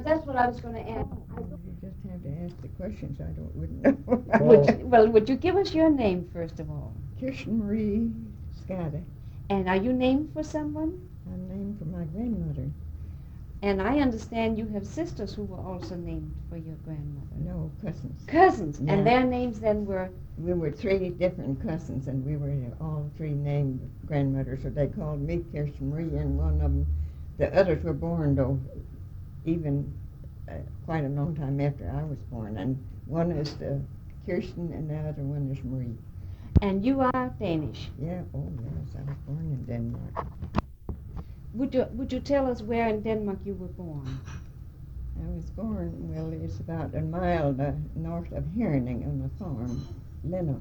That's what I was going to ask. You just have to ask the questions. Wouldn't know. Would you give us your name first of all? Kirsten Marie Scada. And are you named for someone? I'm named for my grandmother. And I understand you have sisters who were also named for your grandmother. No, cousins. Cousins. Yeah. And their names then were? We were three different cousins, and we were all three named grandmothers, so they called me Kirsten Marie, and one of them, the others were born, though, even quite a long time after I was born, and one is Kirsten, and the other one is Marie. And you are Danish? Yeah, oh yes, I was born in Denmark. Would you tell us where in Denmark you were born? I was born, well, it's about a mile north of Herning on a farm, Lena.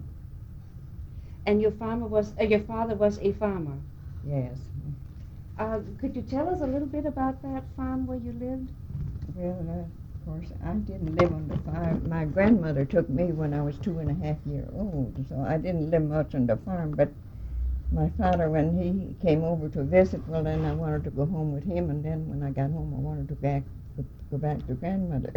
And your father was a farmer? Yes. Could you tell us a little bit about that farm where you lived? Well, of course, I didn't live on the farm. My grandmother took me when I was 2.5 years old, so I didn't live much on the farm, but my father, when he came over to visit, well, then I wanted to go home with him, and then when I got home, I wanted to go back to grandmother.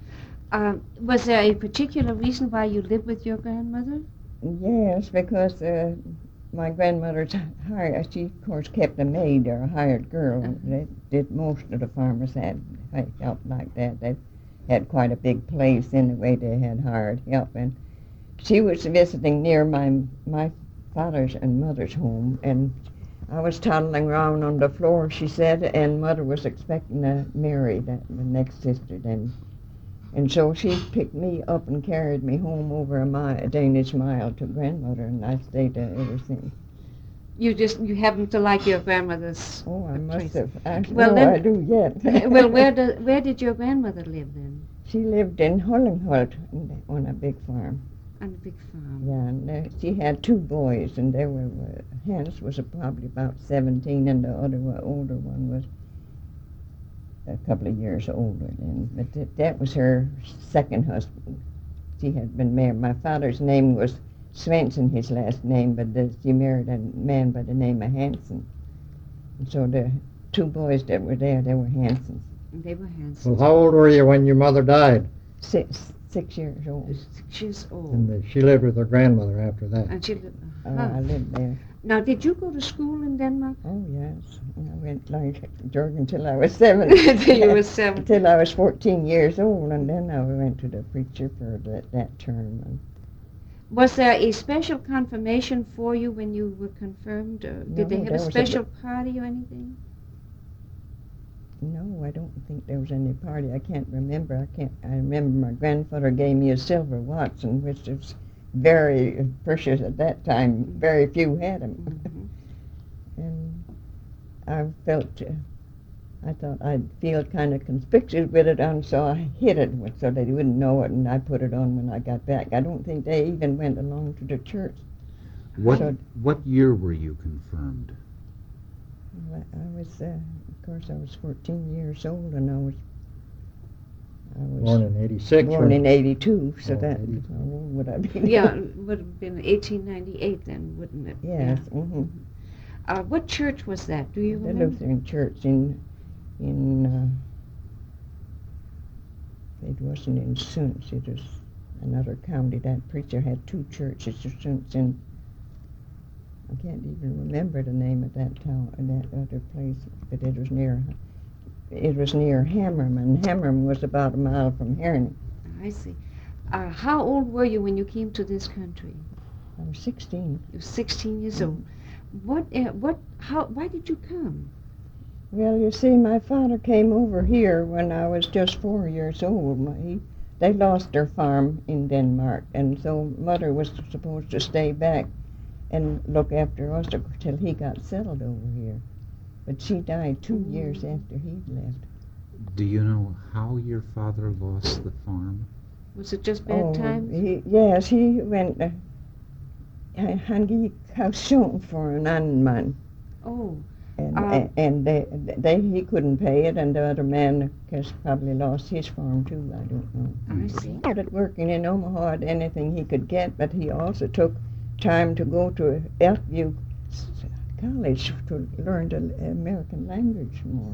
Was there a particular reason why you lived with your grandmother? Yes, because my grandmother's hired, she, of course, kept a maid or a hired girl. They did most of the farmers had help like that. They had quite a big place anyway. They had hired help, and she was visiting near my father's and mother's home, and I was toddling around on the floor, she said, and mother was expecting to marry the next sister then. And so she picked me up and carried me home over a Danish mile to grandmother, and I stayed there ever since. You happen to like your grandmother's? Oh, I must have. Well, I do yet. Well, where did your grandmother live then? She lived in Hollingholt on a big farm. On a big farm. Yeah, and she had two boys, and they were Hans was probably about 17, and the older one was a couple of years older then. But that was her second husband. She had been married. My father's name was Svensson, his last name, but she married a man by the name of Hansen. And so the two boys that were there, they were Hansens. They were Hansens. Well, how old were you when your mother died? 6 years old. 6 years old. And she lived with her grandmother after that. And she lived. I lived there. Now, did you go to school in Denmark? Oh, yes. I went like until I was 7. Until you were 7. Until I was 14 years old, and then I went to the preacher for that term. And was there a special confirmation for you when you were confirmed? Or did they have a special party or anything? No, I don't think there was any party. I can't remember. I remember my grandfather gave me a silver watch, which was very precious at that time. Very few had them. Mm-hmm. And I thought I'd feel kind of conspicuous with it on, so I hid it so they wouldn't know it, and I put it on when I got back. I don't think they even went along to the church. What year were you confirmed? I was, of course, I was 14 years old, and I was born in 86. Born in 82, so that, 82. how old would I be? Yeah, it would have been 1898 then, wouldn't it? Yes. Yeah. Mm-hmm. What church was that? Do you remember? The Lutheran church in it wasn't in Sunds, it was another county. That preacher had two churches, Sunds, and I can't even remember the name of that town, that other place, but it was near Hammerman. And Hammerman was about a mile from Herning. I see. How old were you when you came to this country? I was 16. You were 16 years old. Why did you come? Well, you see, my father came over here when I was just 4 years old. They lost their farm in Denmark, and so Mother was supposed to stay back and look after us till he got settled over here. But she died 2 years after he'd left. Do you know how your father lost the farm? Was it just bad times? Yes, he went... Han gick kaution for an annan man. Oh. And he couldn't pay it, and the other man probably lost his farm too, I don't know. I see. He started working in Omaha at anything he could get, but he also took time to go to Elkview College to learn the American language more.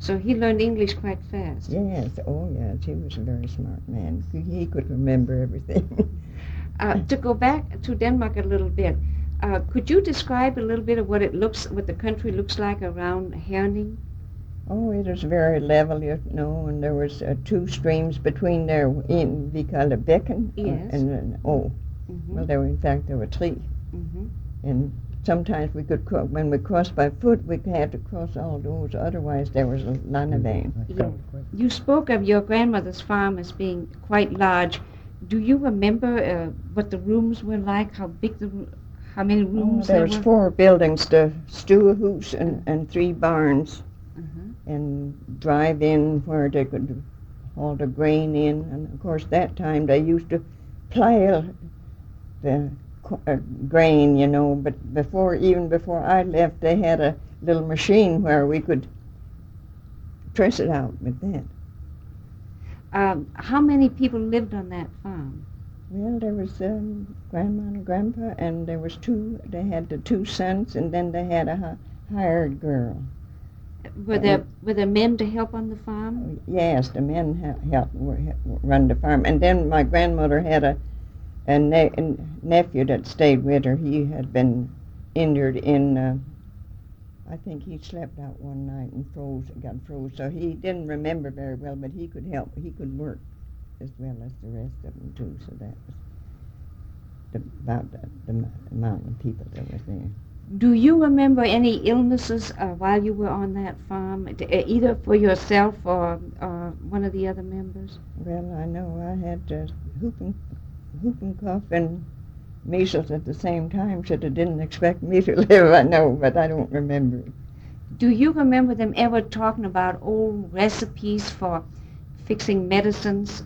So he learned English quite fast. Yes, oh yes, he was a very smart man. He could remember everything. To go back to Denmark a little bit, could you describe a little bit of what the country looks like around Herning? Oh, it was very level, you know, and there was two streams between there. We call it Becken. Yes. Well, there were three. Mm-hmm. And sometimes we could, when we crossed by foot, we had to cross all those. Otherwise, there was a landevang. Yeah. You spoke of your grandmother's farm as being quite large. Do you remember what the rooms were like? How many rooms there there was were? 4 buildings: the Stuehouse and 3 barns. And drive-in where they could haul the grain in. And of course, that time they used to plow the grain, you know. But even before I left, they had a little machine where we could press it out with that. How many people lived on that farm? Well, there was Grandma and Grandpa, and there was 2. They had the 2 sons, and then they had a hired girl. Were there men to help on the farm? Yes, the men helped run the farm. And then my grandmother had a nephew that stayed with her. He had been injured in, I think he slept out one night and got froze. So he didn't remember very well, but he could help. He could work as well as the rest of them too. So that was about the amount of people that was there. Do you remember any illnesses while you were on that farm, either for yourself or one of the other members? Well, I know I had whooping cough and measles at the same time, so they didn't expect me to live, I know, but I don't remember. Do you remember them ever talking about old recipes for fixing medicines?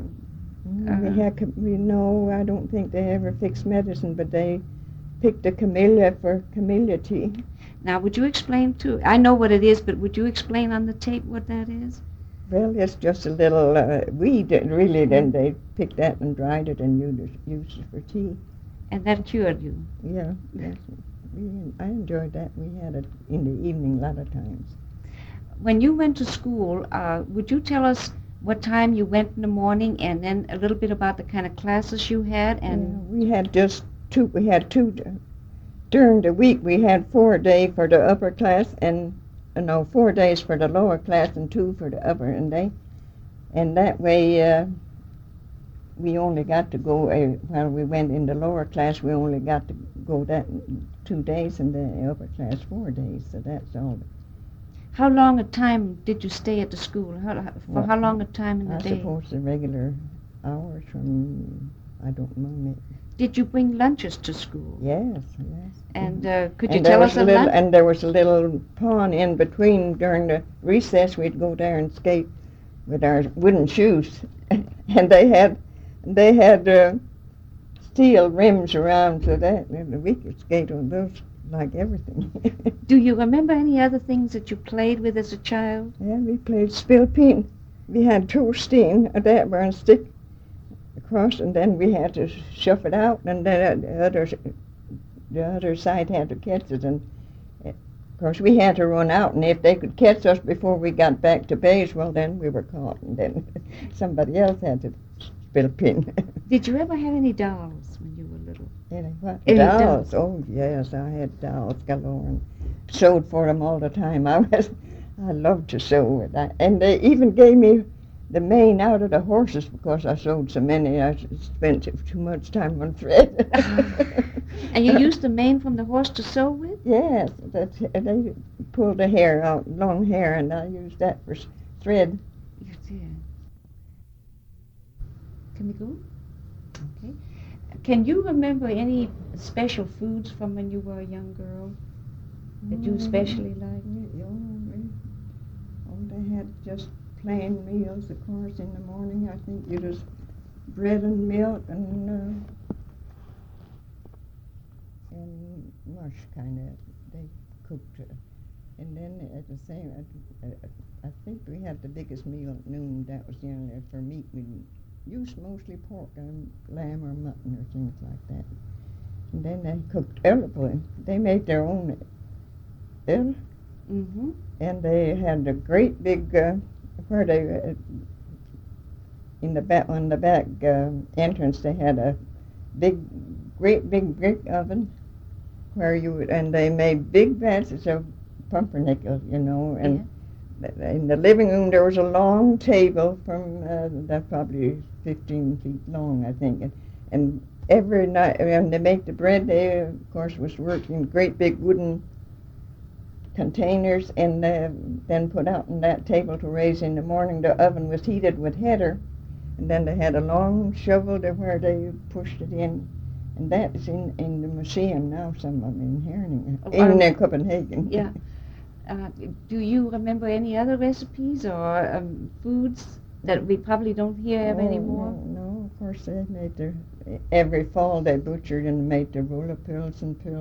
No, I don't think they ever fixed medicine, but they picked a camellia for camellia tea. Now, would you explain too? I know what it is, but would you explain on the tape what that is? Well, it's just a little weed, really. Then they picked that and dried it and used it for tea. And that cured you? Yeah, yes. I enjoyed that. We had it in the evening a lot of times. When you went to school, would you tell us what time you went in the morning, and then a little bit about the kind of classes you had? And we had two. During the week. We had 4 a day for the upper class, and 4 days for the lower class, and 2 for the upper. And that way, we only got to go while we went in the lower class. We only got to go that 2 days, and the upper class 4 days. So that's all. How long a time did you stay at the school? How long a time in the day? I suppose the regular hours from, I don't know. Did you bring lunches to school? Yes. And could you tell us a little? And there was a little pond in between. During the recess, we'd go there and skate with our wooden shoes, and they had steel rims around, so that we could skate on those like everything. Do you remember any other things that you played with as a child? Yeah, we played spillpin. We had toasting that were on stick across, and then we had to shove it out, and then the other side had to catch it, and of course we had to run out, and if they could catch us before we got back to base, well, then we were caught, and then somebody else had to spill pin. Did you ever have any dolls when you were little? Any what? Any dolls? Oh yes, I had dolls galore, and sewed for them all the time. I loved to sew, and they even gave me the mane out of the horses because I sewed so many. I spent too much time on thread. And you used the mane from the horse to sew with? Yes, they pulled the hair out, long hair, and I used that for thread. You did. Can we go? Okay. Can you remember any special foods from when you were a young girl that you especially liked? They had just plain meals, of course, in the morning. I think it was bread and milk and mush kind of. They cooked, and then at the same, I think we had the biggest meal at noon. That was generally for meat. We used mostly pork and lamb or mutton or things like that. And then they cooked early. They made their own Mm-hmm. and they had a great big where they in the back on the back entrance they had a great big brick oven where you would, and they made big vats of pumpernickel, you know, and in the living room there was a long table from that probably 15 feet long, I think, and every night when they make the bread, they of course was working great big wooden containers and then put out on that table to raise in the morning. The oven was heated with heater, and then they had a long shovel to where they pushed it in, and that is in the museum now, some of them in Herning, in Copenhagen. Yeah. Do you remember any other recipes or foods that we probably don't hear of anymore? No, of course they made every fall they butchered and made the roller pills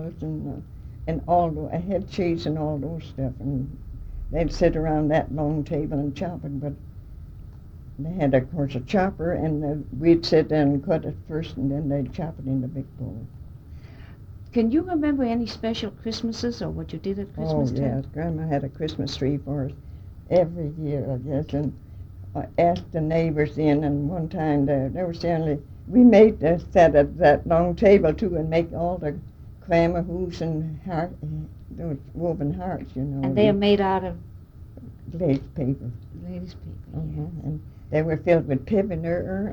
and all the head cheese and all those stuff, and they'd sit around that long table and chop it, but they had of course a chopper, and we'd sit there and cut it first, and then they'd chop it in the big bowl. Can you remember any special Christmases or what you did at Christmas time? Oh, yes. Grandma had a Christmas tree for us every year, I guess, and I asked the neighbors in, and one time there was we made that long table, too, and make all the clamahoots and those woven hearts, you know. And they are made out of? Lace paper. Ladies' paper, Uh-huh. And they were filled with pippener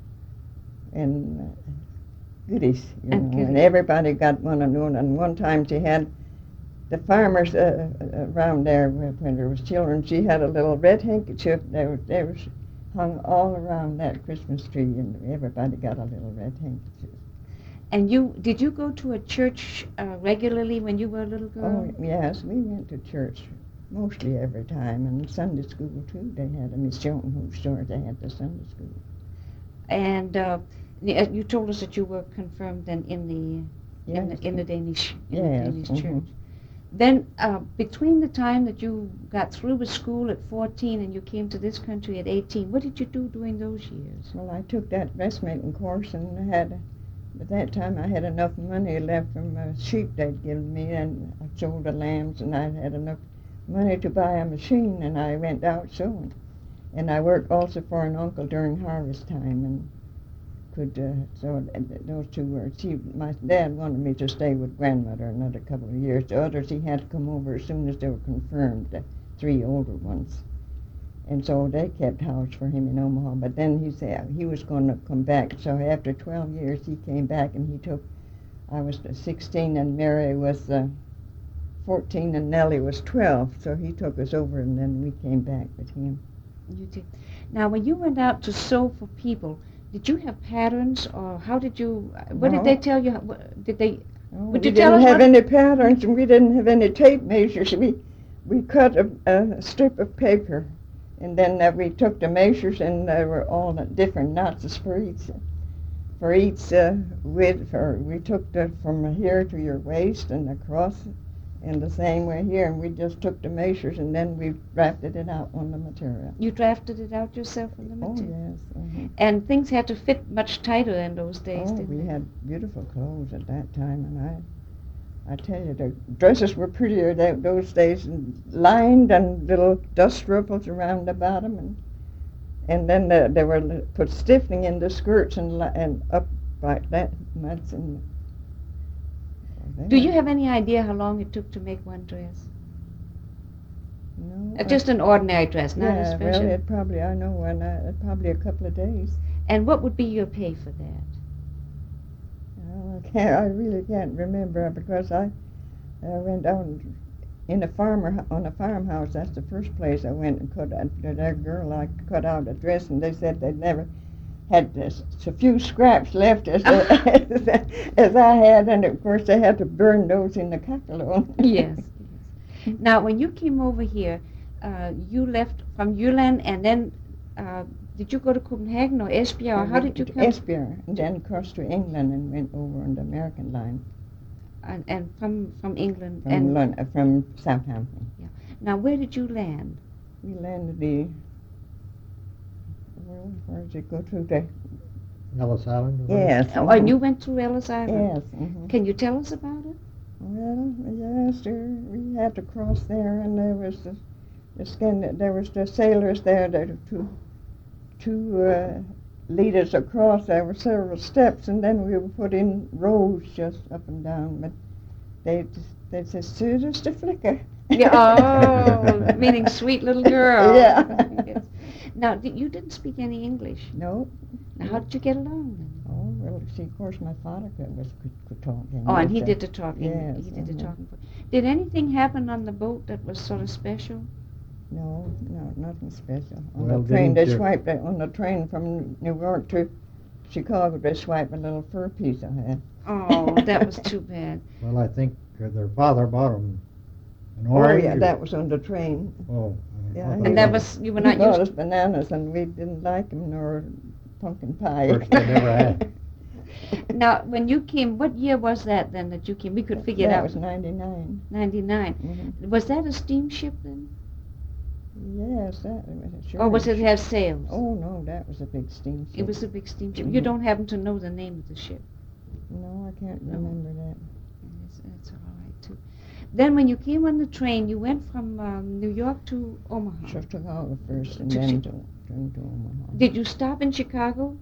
and goodies, you know, and everybody got one and one. And one time she had the farmers around there when there was children. She had a little red handkerchief. There was hung all around that Christmas tree, and everybody got a little red handkerchief. And did you go to a church regularly when you were a little girl? Oh yes, we went to church mostly every time, and Sunday school too. They had a mission whose store they had the Sunday school. And you told us that you were confirmed then in the Danish church. Then between the time that you got through with school at 14 and you came to this country at 18, what did you do during those years? Well, I took that dressmaking course, and at that time I had enough money left from sheep they'd given me, and I sold the lambs, and I had enough money to buy a machine, and I went out sewing. And I worked also for an uncle during harvest time, and so those two were. My dad wanted me to stay with grandmother another couple of years. The others he had to come over as soon as they were confirmed, the 3 older ones. And so they kept house for him in Omaha. But then he said he was going to come back. So after 12 years he came back, and I was 16 and Mary was 14 and Nellie was 12. So he took us over, and then we came back with him. You did. Now, when you went out to sew for people, did you have patterns, or how did you? What did they tell you? Did they? Would you tell us? We didn't have any patterns, and we didn't have any tape measures. We cut a strip of paper, and then we took the measures, and there were all the different knots for each width. We took from here to your waist and across, and the same way here, and we just took the measures, and then we drafted it out on the material. You drafted it out yourself on the material? Oh, yes. Uh-huh. And things had to fit much tighter in those days, didn't we they? had beautiful clothes at that time, and I tell you, the dresses were prettier those days, and lined and little dust ruffles around the bottom, and then they were put stiffening in the skirts and up like that much. And do you have any idea how long it took to make one dress? No. Just an ordinary dress, not a special? Well, I know one, probably a couple of days. And what would be your pay for that? Well, I really can't remember, because I went on on a farmhouse. That's the first place I went and cut out a dress, and they said they'd never had a few scraps left as I had, and of course they had to burn those in the kakelon. Yes. Now, when you came over here, you left from Jylland, and then did you go to Copenhagen or Esbjerg, or how did you come? Esbjerg, and then crossed to England and went over on the American line. And from England? From Southampton. Yeah. Now, where did you land? We landed where did it go to? Ellis Island? Yes. And you went through Ellis Island? Yes. Mm-hmm. Can you tell us about it? Well, yes, we we had to cross there, and there was the sailors there to lead us across. There were several steps, and then we were put in rows just up and down. But they said, "Sue, just a flicker." Yeah, oh, meaning sweet little girl. Yeah. Yes. Now, you didn't speak any English. No. Now, how did you get along then? Oh, well, see, of course, my father could talk English. Oh, and he did the talking. Yes, He did the uh-huh. talking. Did anything happen on the boat that was sort of special? No, nothing special. On Well, the train, didn't they you- swiped it. On the train from New York to Chicago, they swiped a little fur piece I had. Oh, that was too bad. Well, I think their father bought them an Oh, orange. yeah, that was on the train. Oh. Yeah, I thought he- And that was, you were not He bought used. us bananas, and we didn't like them, nor pumpkin pie. First I never had. Now, when you came, what year was that then that you came? We could figure it That out. was 99. 99. Mhm. Was that a steamship then? Yes, that was sure. Or was it have sails? Oh, no, that was a big steamship. It was a big steamship. You Mhm. don't happen to know the name of the ship. No, I can't No. remember that. That's all right, too. Then when you came on the train, you went from New York to Omaha. Chicago first, and To then Chi- to Omaha. Did you stop in Chicago?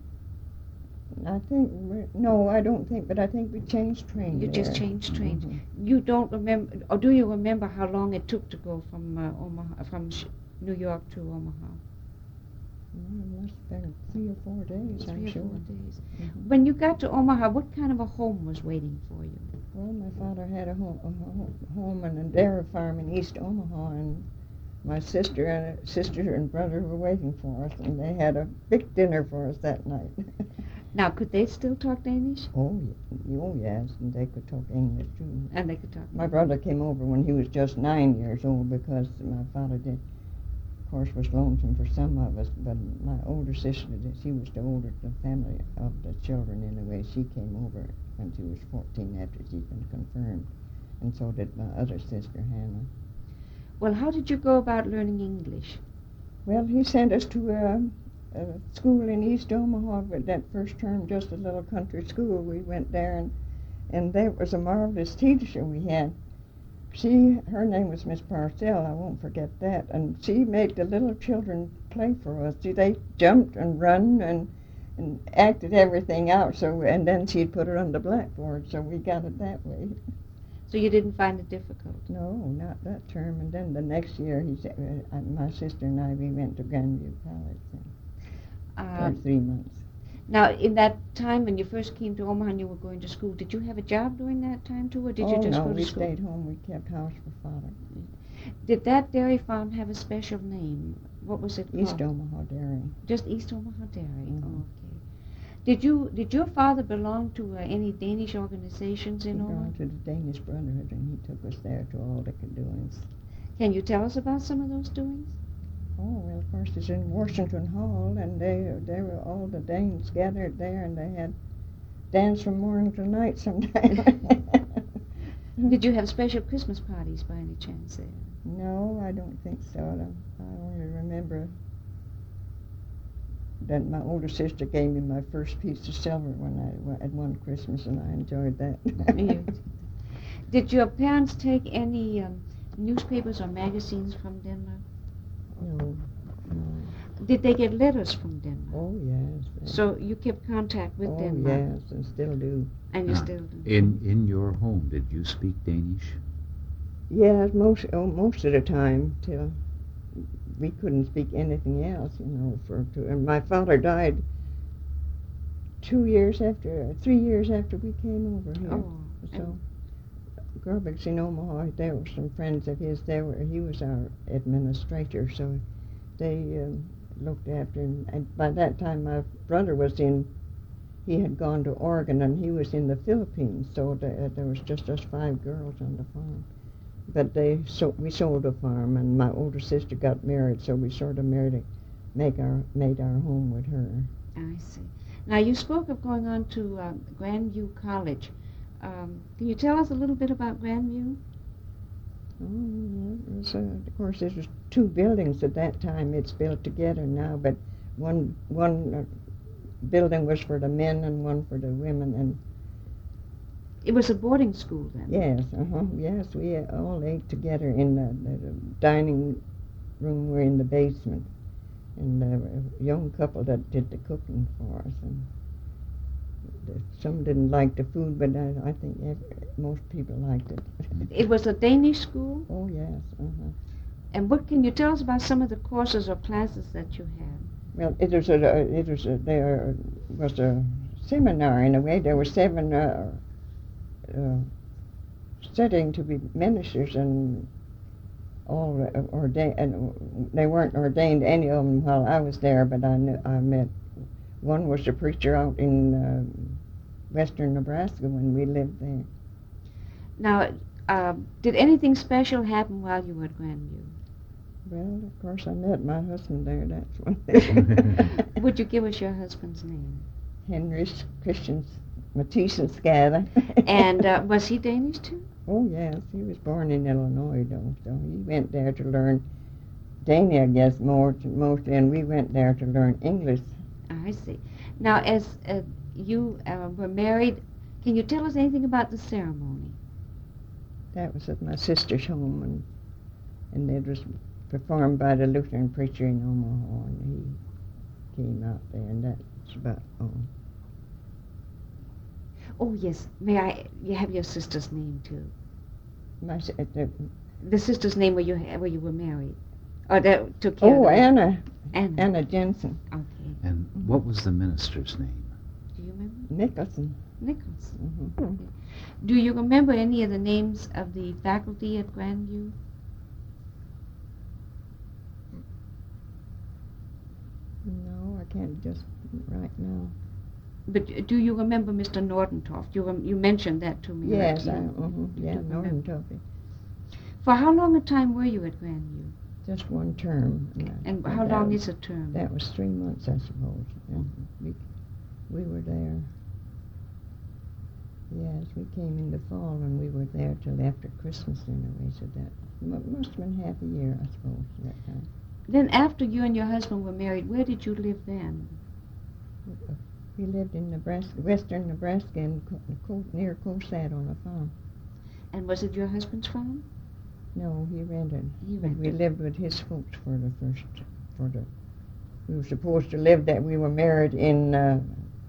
I think, no, I don't think, but I think we changed trains. You just there. changed trains. Mhm. You don't remember, or do you remember how long it took to go from Omaha, New York to Omaha? Well, it must have been 3 or 4 days, I'm 3 or sure. 4 days. Mhm. When you got to Omaha, what kind of a home was waiting for you? Well, my father had a home and a dairy farm in East Omaha, and my sister and brother were waiting for us, and they had a big dinner for us that night. Now, could they still talk Danish? Oh, yes, and they could talk English too. And they could talk. My brother came over when he was just 9 years old because my father of course, was lonesome for some of us, but my older sister, she was the older of the family of the children anyway. She came over when she was 14 after she'd been confirmed, and so did my other sister, Hannah. Well, how did you go about learning English? Well, he sent us to a school in East Omaha, but that first term, just a little country school. We went there, and there was a marvelous teacher we had. Her name was Miss Parcell, I won't forget that, and she made the little children play for us. See, they jumped and run and acted everything out, and then she'd put it on the blackboard, so we got it that way. So you didn't find it difficult? No, not that term, and then the next year, he said, my sister and I, we went to Grandview College for 3 months. Now, in that time when you first came to Omaha and you were going to school, did you have a job during that time too, or did you just no, go to we school? stayed home. We kept house for Father. Did that dairy farm have a special name? What was it called? East Omaha Dairy. Just East Omaha Dairy. Mhm. Okay. Did your father belong to any Danish organizations We in Omaha? belonged to the Danish Brotherhood, and he took us there to all the doings. Can you tell us about some of those doings? Oh, well, of course, it's in Washington Hall, and they were all the Danes gathered there, and they had dance from morning to night sometimes. Did you have special Christmas parties by any chance there? No, I don't think so. I only remember that my older sister gave me my first piece of silver at one Christmas, and I enjoyed that. You- Did your parents take any newspapers or magazines from Denmark? No. Did they get letters from Denmark? Oh, yes. So you kept contact with Oh, Denmark, yes, and still do. and you still do. In your home, did you speak Danish? Yes, most of the time, till we couldn't speak anything else, and my father died 3 years after we came over here. Oh, So, Grubbock's in Omaha, there were some friends of his. He was our administrator, so they looked after him. And by that time, my brother he had gone to Oregon, and he was in the Philippines, so there was just us 5 girls on the farm. But we sold a farm, and my older sister got married, so we sort of made our home with her. I see. Now, you spoke of going on to Grandview College. Can you tell us a little bit about Grandview? Oh, it was, of course, there was 2 buildings at that time. It's built together now, but one building was for the men and one for the women. And It was a boarding school then? Yes, yes, we all ate together in the dining room. We're in the basement. And a young couple that did the cooking for us. And some didn't like the food, but I think most people liked it. It was a Danish school? Oh, yes, And what can you tell us about some of the courses or classes that you had? Well, there was a seminar in a way. There were 7 studying to be ministers, and all ordained, and they weren't ordained, any of them, while I was there, but I met one was a preacher out in western Nebraska when we lived there. Now, did anything special happen while you were at Grandview? Well, of course, I met my husband there, that's one thing. Would you give us your husband's name? Henry Christian Mathisen Skada. And was he Danish too? Oh, yes, he was born in Illinois, though, so he went there to learn Danish, I guess, mostly, and we went there to learn English. I see. Now, as you were married, can you tell us anything about the ceremony? That was at my sister's home, and it was performed by the Lutheran preacher in Omaha, and he came out there, and that's about all. Oh, yes. You have your sister's name, too? The sister's name where you were married? Or that took care of it? Anna. Anna. Anna Jensen. Okay. And what was the minister's name? Do you remember? Nicholson. Nicholson. Mm-hmm. Okay. Do you remember any of the names of the faculty at Grandview? No, I can't just right now. But do you remember Mr. Nordentoft? You mentioned that to me. Yes, right? yeah, do remember. Nordentoft. For how long a time were you at Grandview? Just one term. And how long is a term? That was 3 months, I suppose. And we were there. Yes, we came in the fall, and we were there till after Christmas in a way, so that must have been half a year, I suppose, that time. Then after you and your husband were married, where did you live then? We lived in Nebraska, western Nebraska, and near Cosad on a farm. And was it your husband's farm? No, he rented. He But we rented. lived with his folks we were supposed to live that we were married in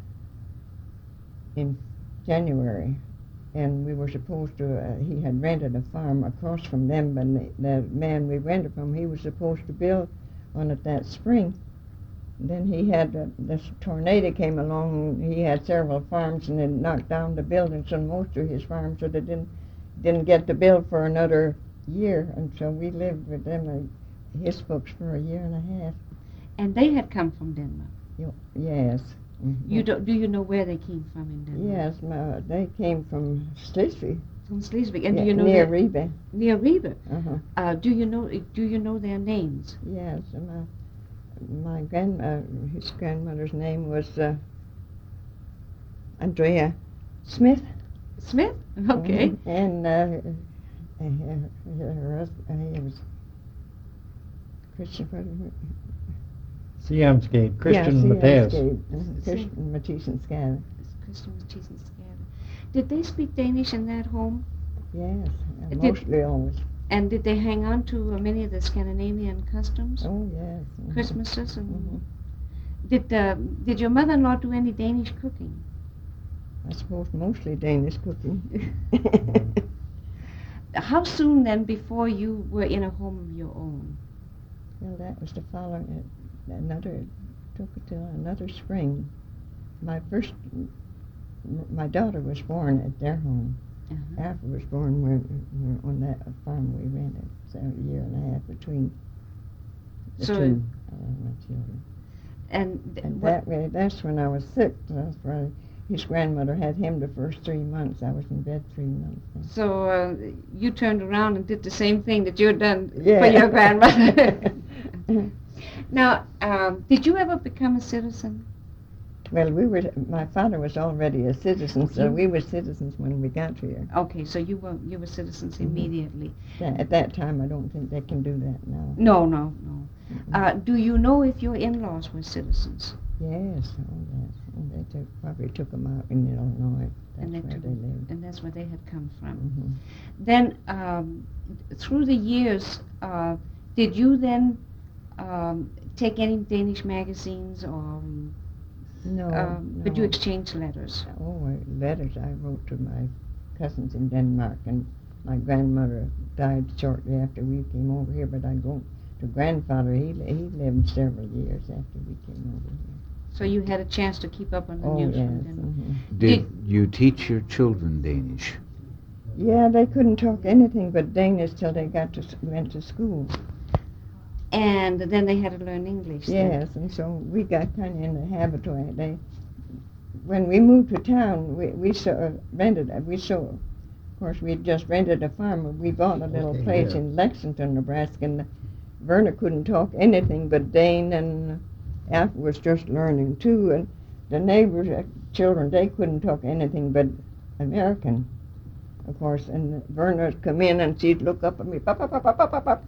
January, and we were supposed to, he had rented a farm across from them, but the man we rented from, he was supposed to build on it that spring. Then he had, this tornado came along, he had several farms, and it knocked down the buildings on most of his farms, so they didn't get to build for another year, and so we lived with them, his folks, for a year and a half. And they had come from Denmark. Yes. Mm-hmm. Do you know where they came from in Denmark? Yes, they came from Schleswig. From Schleswig. And do you know near Ribe. Near Ribe. Uh-huh. Do you know their names? Yes, his grandmother's name was Andrea Smith. Smith? Okay. And her husband, he was Christopher. Siamskate, Christian Matthias. Christian Matthiesen Skada. Christian Matthiesen Skada. Did they speak Danish in that home? Yes, mostly always. And did they hang on to many of the Scandinavian customs? Oh, yes. Mm-hmm. Christmases and... Mm-hmm. Did your mother-in-law do any Danish cooking? I suppose mostly Danish cooking. How soon then before you were in a home of your own? Well, that was the following, took it till another spring. My daughter was born at their home. Uh-huh. After was born, we're on that farm we rented. So a year and a half between the two my children. And that way, that's when I was sick. That's why his grandmother had him the first 3 months. I was in bed 3 months. So you turned around and did the same thing that you had done for Yeah. your grandmother. Now, did you ever become a citizen? Well, my father was already a citizen, so You- we were citizens when we got here. Okay, so you were citizens Mhm. immediately. At that time, I don't think they can do that now. No. Mhm. Do you know if your in-laws were citizens? Yes, they probably took them out in Illinois. That's And they where took they lived. And that's where they had come from. Mhm. Then, through the years, did you then take any Danish magazines, or No, did you no. exchange letters? Letters I wrote to my cousins in Denmark, and my grandmother died shortly after we came over here, but I'd go to grandfather. He lived several years after we came over here. So you had a chance to keep up on the Oh, news yes. from Denmark. Mhm. Did you teach your children Danish? Yeah, they couldn't talk anything but Danish till they went to school. And then they had to learn English. then. Yes, and so we got kind of in the habit of it. When we moved to town, of course, we just rented a farm, and we bought a little Okay, place yeah. in Lexington, Nebraska, and Verna couldn't talk anything but Dane, and Alf was just learning too, and the neighbors' children, they couldn't talk anything but American, of course, and Verna would come in and she'd look up at me, pop, pop, pop, pop, pop, pop, pop.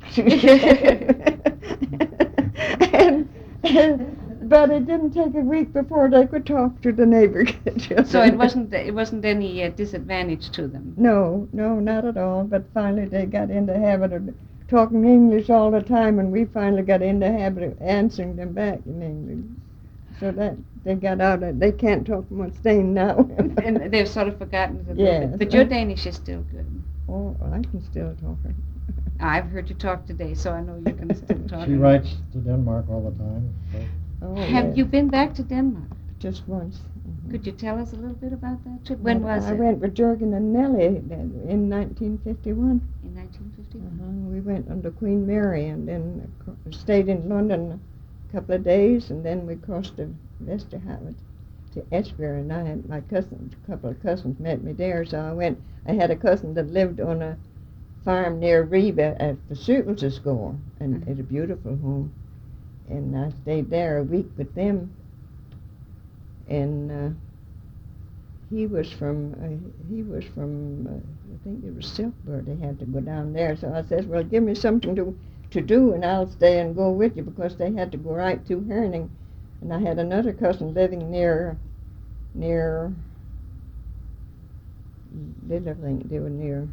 But it didn't take a week before they could talk to the neighbor children. So it wasn't any disadvantage to them. No, not at all. But finally they got in the habit of talking English all the time, and we finally got in the habit of answering them back in English. So that they got out of, they can't talk much Dane now. And they've sort of forgotten it a little Yes. bit. But your Danish is still good. Oh, I can still talk it. I've heard you talk today, so I know you can still talk. She writes to Denmark all the time. So. Oh, Have yes. you been back to Denmark? Just once. Mhm. Could you tell us a little bit about that trip? When Well, was I it? went with Jurgen and Nellie in 1951. In 1951. We went under Queen Mary and then stayed in London a couple of days, and then we crossed to Vesterhavet to Esbjerg, and I had a couple of cousins met me there, so I had a cousin that lived on a farm near Ribe at the Sukelses Gård, and it's a beautiful home, and I stayed there a week with them, and he was from I think it was Silkeborg. They had to go down there, so I says, well, give me something to do, and I'll stay and go with you, because they had to go right to Herning, and I had another cousin living near Lillevring. They were near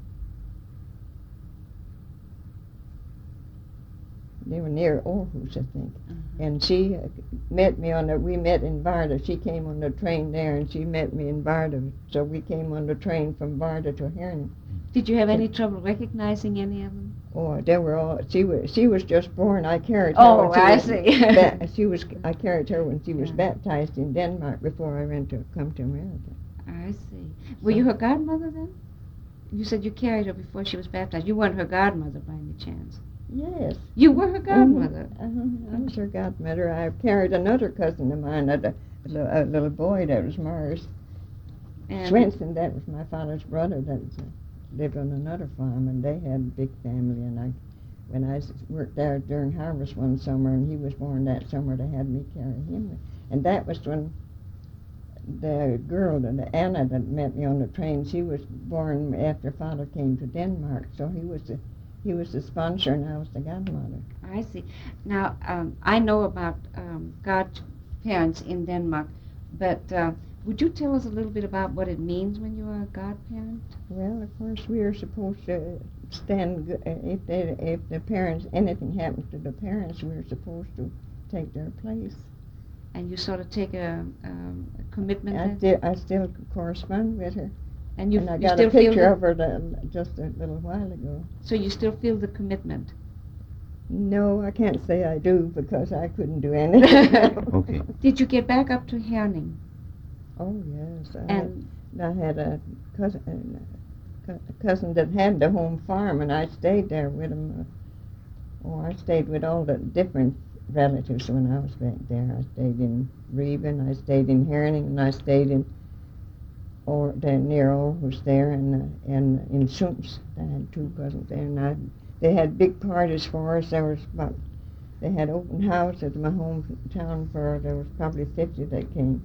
Aarhus, I think. And she met me we met in Varda. She came on the train there, and she met me in Varda. So we came on the train from Varda to Herning. Did you have any trouble recognizing any of them? Oh, they were all. She was just born. I carried her. Oh, when I she was. see. I carried her when she was Yeah. baptized in Denmark before I went to come to America. I see. Were you her godmother then? You said you carried her before she was baptized. You weren't her godmother by any chance. Yes. You were her godmother. I was her godmother. I carried another cousin of mine, a little boy that was Mars. And Swenson, that was my father's brother that lived on another farm, and they had a big family. And when I worked there during harvest one summer, and he was born that summer, they had me carry him. And that was when the girl, Anna, that met me on the train, she was born after Father came to Denmark, so he was the sponsor, and I was the godmother. I see. Now, I know about godparents in Denmark, but would you tell us a little bit about what it means when you are a godparent? Well, of course, we are supposed to stand if the parents, anything happens to the parents, we're supposed to take their place. And you sort of take a commitment then? I still correspond with her, And you, and I you got still a picture feel of her just a little while ago. so you still feel the commitment? No, I can't say I do, because I couldn't do anything. Okay. Did you get back up to Herning? Oh, yes. And I had a cousin that had the home farm, and I stayed there with him. I stayed with all the different relatives when I was back there. I stayed in Reben, I stayed in Herning, and I stayed in near Aarhus there, and in Sunds. I had two cousins there, and they had big parties for us. There was about They had open house at my hometown for, there was probably 50 that came.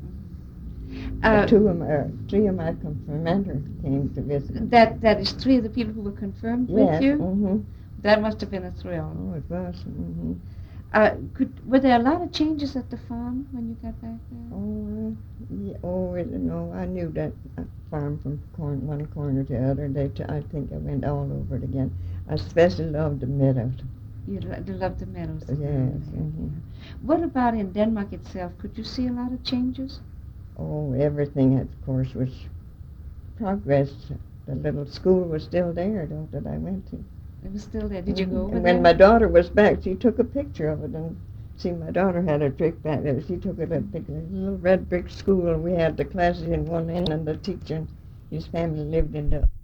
Three of my confirmanders came to visit. That is 3 of the people who were confirmed Yes, with you? mm-hmm. That must have been a thrill. Oh, it was. Mm-hmm. Were there a lot of changes at the farm when you got back there? No, I knew that farm from one corner to the other. I think I went all over it again. I especially loved the meadows. You loved the meadows. Yes. Mm-hmm. What about in Denmark itself? Could you see a lot of changes? Oh, everything, of course, was progress. The little school was still there, though, that I went to. It was still there. Did you go over And there? when my daughter was back, she took a picture of it. And see, my daughter had a trick back there. She took a little red brick school. We had the classes in one end, and the teacher and his family lived in the